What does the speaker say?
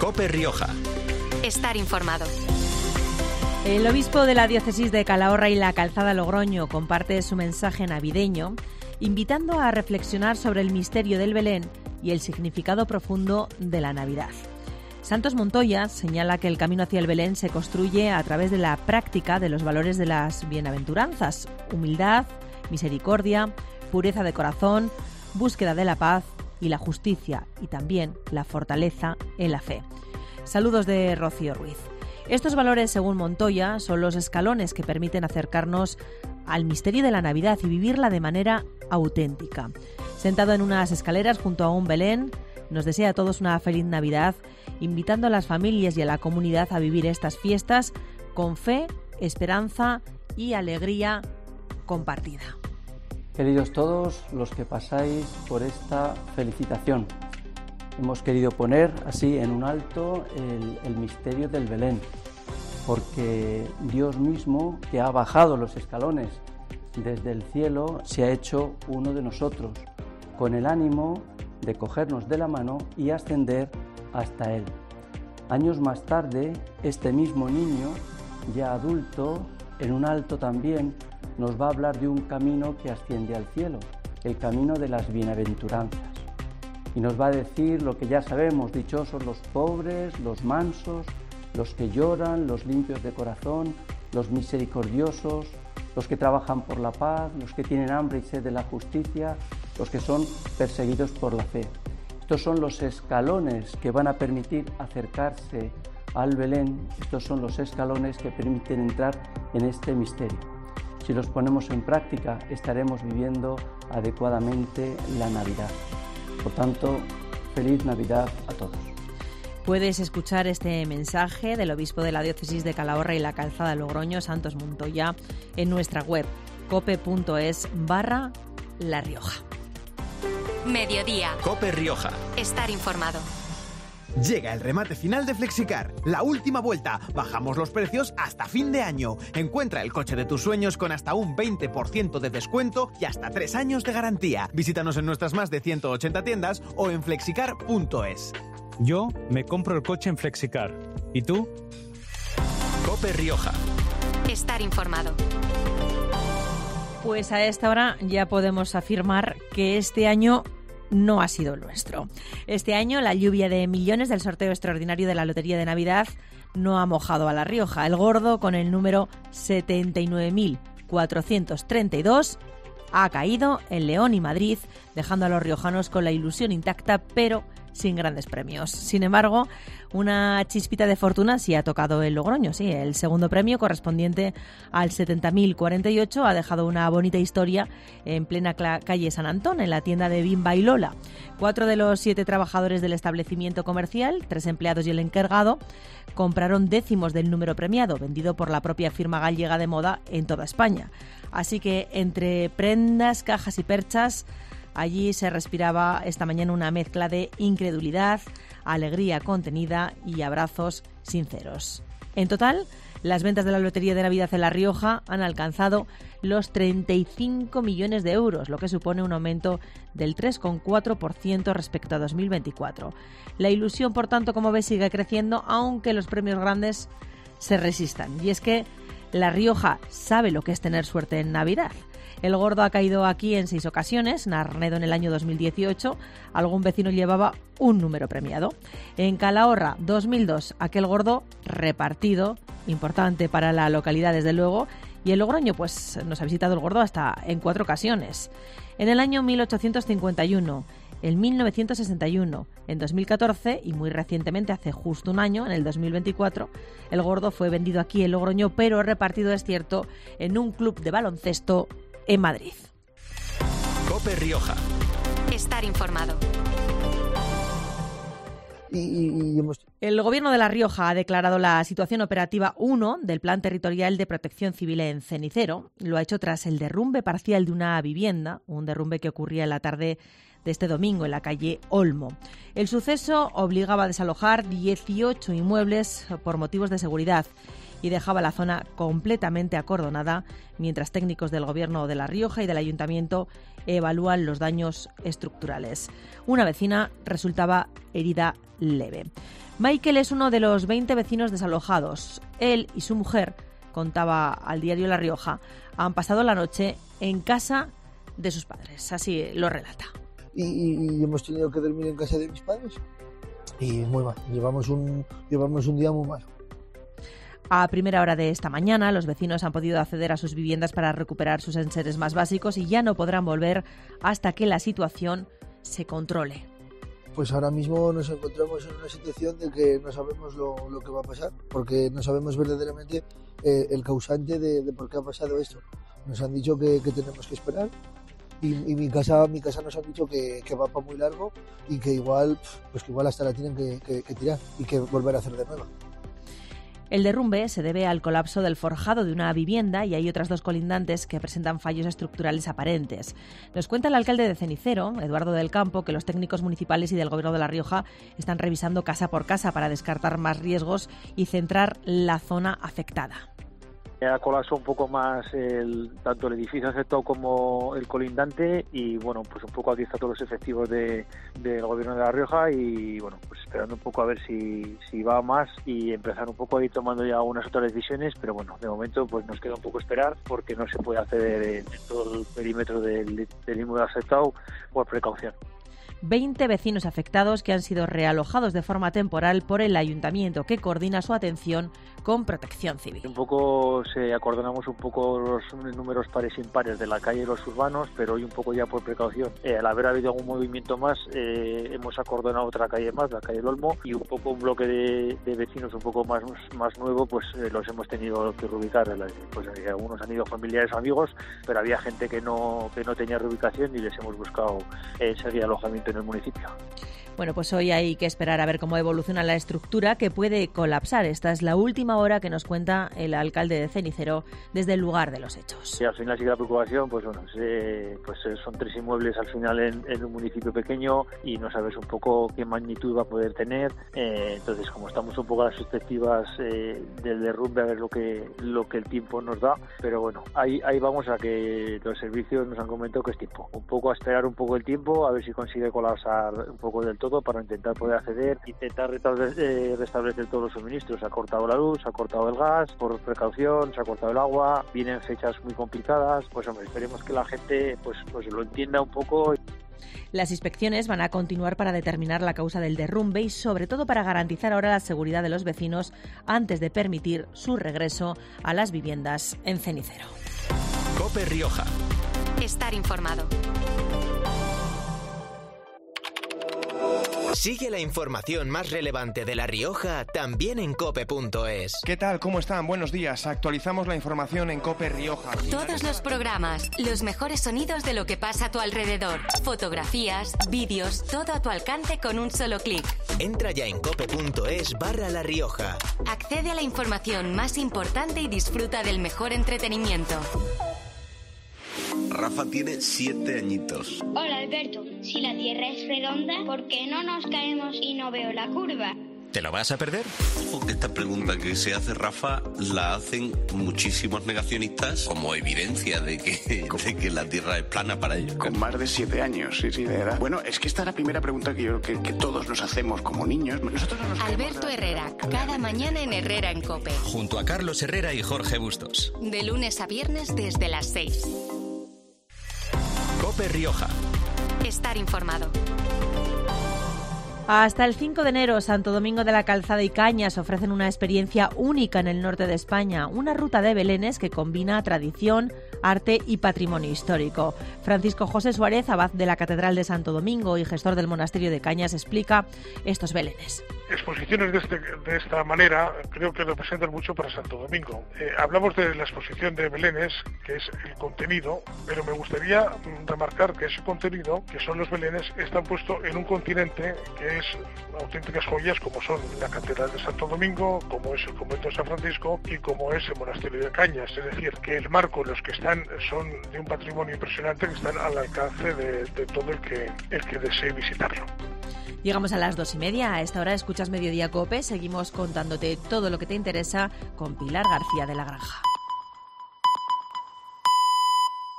COPE Rioja. Estar informado. El obispo de la diócesis de Calahorra y la Calzada Logroño comparte su mensaje navideño, invitando a reflexionar sobre el misterio del Belén y el significado profundo de la Navidad. Santos Montoya señala que el camino hacia el Belén se construye a través de la práctica de los valores de las bienaventuranzas: humildad, misericordia, pureza de corazón, búsqueda de la paz y la justicia, y también la fortaleza en la fe. Saludos de Rocío Ruiz. Estos valores, según Montoya, son los escalones que permiten acercarnos al misterio de la Navidad y vivirla de manera auténtica. Sentado en unas escaleras junto a un Belén, nos desea a todos una feliz Navidad, invitando a las familias y a la comunidad a vivir estas fiestas con fe, esperanza y alegría compartida. Queridos todos los que pasáis por esta felicitación, hemos querido poner así en un alto el misterio del Belén, porque Dios mismo, que ha bajado los escalones desde el cielo, se ha hecho uno de nosotros, con el ánimo de cogernos de la mano y ascender hasta Él. Años más tarde, este mismo niño, ya adulto, en un alto también, nos va a hablar de un camino que asciende al cielo, el camino de las bienaventuranzas. Y nos va a decir lo que ya sabemos: dichosos los pobres, los mansos, los que lloran, los limpios de corazón, los misericordiosos, los que trabajan por la paz, los que tienen hambre y sed de la justicia, los que son perseguidos por la fe. Estos son los escalones que van a permitir acercarse al Belén. Estos son los escalones que permiten entrar en este misterio. Si los ponemos en práctica, estaremos viviendo adecuadamente la Navidad. Por tanto, feliz Navidad a todos. Puedes escuchar este mensaje del obispo de la diócesis de Calahorra y la Calzada Logroño, Santos Montoya, en nuestra web cope.es/La Rioja. Mediodía. COPE Rioja. Estar informado. Llega el remate final de Flexicar, la última vuelta. Bajamos los precios hasta fin de año. Encuentra el coche de tus sueños con hasta un 20% de descuento y hasta 3 años de garantía. Visítanos en nuestras más de 180 tiendas o en flexicar.es. Yo me compro el coche en Flexicar. ¿Y tú? COPE Rioja. Estar informado. Pues a esta hora ya podemos afirmar que este año no ha sido el nuestro. Este año la lluvia de millones del sorteo extraordinario de la Lotería de Navidad no ha mojado a La Rioja. El gordo, con el número 79.432, ha caído en León y Madrid, dejando a los riojanos con la ilusión intacta, pero sin grandes premios. Sin embargo, una chispita de fortuna sí ha tocado el Logroño. Sí, el segundo premio, correspondiente al 70.048, ha dejado una bonita historia en plena calle San Antón, en la tienda de Bimba y Lola. 4 de los 7 trabajadores del establecimiento comercial, 3 empleados y el encargado, compraron décimos del número premiado, vendido por la propia firma gallega de moda en toda España. Así que entre prendas, cajas y perchas, allí se respiraba esta mañana una mezcla de incredulidad, alegría contenida y abrazos sinceros. En total, las ventas de la Lotería de Navidad en La Rioja han alcanzado los 35 millones de euros, lo que supone un aumento del 3,4% respecto a 2024. La ilusión, por tanto, como ves, sigue creciendo, aunque los premios grandes se resistan. Y es que La Rioja sabe lo que es tener suerte en Navidad. El gordo ha caído aquí en 6 ocasiones. En Arnedo en el año 2018, algún vecino llevaba un número premiado. En Calahorra 2002, aquel gordo repartido, importante para la localidad desde luego, y en Logroño pues nos ha visitado el gordo hasta en 4 ocasiones. En el año 1851, en 1961, en 2014 y muy recientemente, hace justo un año, en el 2024, el gordo fue vendido aquí en Logroño, pero repartido, es cierto, en un club de baloncesto en Madrid. COPE Rioja. Estar informado. El Gobierno de La Rioja ha declarado la situación operativa 1 del Plan Territorial de Protección Civil en Cenicero. Lo ha hecho tras el derrumbe parcial de una vivienda, un derrumbe que ocurría en la tarde de este domingo en la calle Olmo. El suceso obligaba a desalojar 18 inmuebles por motivos de seguridad y dejaba la zona completamente acordonada, mientras técnicos del Gobierno de La Rioja y del Ayuntamiento evalúan los daños estructurales. Una vecina resultaba herida leve. Michael es uno de los 20 vecinos desalojados. Él y su mujer, contaba al diario La Rioja, han pasado la noche en casa de sus padres. Así lo relata. Y hemos tenido que dormir en casa de mis padres. Y muy mal. Llevamos un día muy malo. A primera hora de esta mañana, los vecinos han podido acceder a sus viviendas para recuperar sus enseres más básicos y ya no podrán volver hasta que la situación se controle. Pues ahora mismo nos encontramos en una situación de que no sabemos lo que va a pasar, porque no sabemos verdaderamente el causante de por qué ha pasado esto. Nos han dicho que tenemos que esperar y mi casa nos han dicho que va para muy largo y que igual hasta la tienen que tirar y que volver a hacer de nuevo. El derrumbe se debe al colapso del forjado de una vivienda y hay otras dos colindantes que presentan fallos estructurales aparentes. Nos cuenta el alcalde de Cenicero, Eduardo del Campo, que los técnicos municipales y del Gobierno de La Rioja están revisando casa por casa para descartar más riesgos y centrar la zona afectada. Ha colapsado un poco más tanto el edificio afectado como el colindante y bueno, pues un poco aquí están todos los efectivos del Gobierno de La Rioja y bueno, pues esperando un poco a ver si va más y empezar un poco a ir tomando ya algunas otras decisiones, pero bueno, de momento pues nos queda un poco esperar porque no se puede acceder en todo el perímetro del inmueble afectado por precaución. 20 vecinos afectados que han sido realojados de forma temporal por el ayuntamiento que coordina su atención con Protección Civil. Un poco acordonamos un poco los números pares e impares de la calle y los urbanos, pero hoy un poco ya por precaución. Al haber habido algún movimiento más, hemos acordonado otra calle más, la calle del Olmo, y un poco un bloque de vecinos un poco más nuevo, pues los hemos tenido que reubicar. Pues algunos han ido familiares o amigos, pero había gente que no tenía reubicación y les hemos buscado seguir alojamiento en el municipio. Bueno, pues hoy hay que esperar a ver cómo evoluciona la estructura que puede colapsar. Esta es la última hora que nos cuenta el alcalde de Cenicero desde el lugar de los hechos. Y al final sí que la preocupación, pues bueno, son 3 inmuebles al final en un municipio pequeño y no sabes un poco qué magnitud va a poder tener. Entonces, como estamos un poco a las expectativas del derrumbe, a ver lo que el tiempo nos da. Pero bueno, ahí vamos a que los servicios nos han comentado que es tiempo. Un poco a esperar un poco el tiempo, a ver si consigue colapsar un poco del todo para intentar poder acceder, intentar restablecer todos los suministros. Se ha cortado la luz, se ha cortado el gas, por precaución, se ha cortado el agua, vienen fechas muy complicadas, pues hombre, esperemos que la gente pues lo entienda un poco. Las inspecciones van a continuar para determinar la causa del derrumbe y sobre todo para garantizar ahora la seguridad de los vecinos antes de permitir su regreso a las viviendas en Cenicero. COPE Rioja. Estar informado. Sigue la información más relevante de La Rioja también en cope.es. ¿Qué tal? ¿Cómo están? Buenos días. Actualizamos la información en COPE Rioja. Todos los programas, los mejores sonidos de lo que pasa a tu alrededor. Fotografías, vídeos, todo a tu alcance con un solo clic. Entra ya en cope.es/La Rioja. Accede a la información más importante y disfruta del mejor entretenimiento. Rafa tiene 7 añitos. Hola Alberto, si la Tierra es redonda, ¿por qué no nos caemos y no veo la curva? ¿Te lo vas a perder? Porque esta pregunta que se hace Rafa la hacen muchísimos negacionistas como evidencia de que la Tierra es plana para ellos. Con más de 7 años, sí, de edad. Bueno, es que esta es la primera pregunta que yo creo que todos nos hacemos como niños. Nosotros no nos Alberto Herrera, cada mañana en Herrera en COPE. Junto a Carlos Herrera y Jorge Bustos. De lunes a viernes desde las 6. COPE Rioja. Estar informado. Hasta el 5 de enero, Santo Domingo de la Calzada y Cañas ofrecen una experiencia única en el norte de España, una ruta de belenes que combina tradición, arte y patrimonio histórico. Francisco José Suárez, abad de la Catedral de Santo Domingo y gestor del monasterio de Cañas, explica estos belenes. Exposiciones de esta manera creo que representan mucho para Santo Domingo. Hablamos de la exposición de belenes, que es el contenido, pero me gustaría remarcar que ese contenido, que son los belenes, están puestos en un continente que es auténticas joyas como son la Catedral de Santo Domingo, como es el Convento de San Francisco y como es el Monasterio de Cañas. Es decir, que el marco, los que están, son de un patrimonio impresionante que están al alcance de todo el que desee visitarlo. Llegamos a las 2:30. A esta hora escuchas Mediodía COPE. Seguimos contándote todo lo que te interesa con Pilar García de la Granja.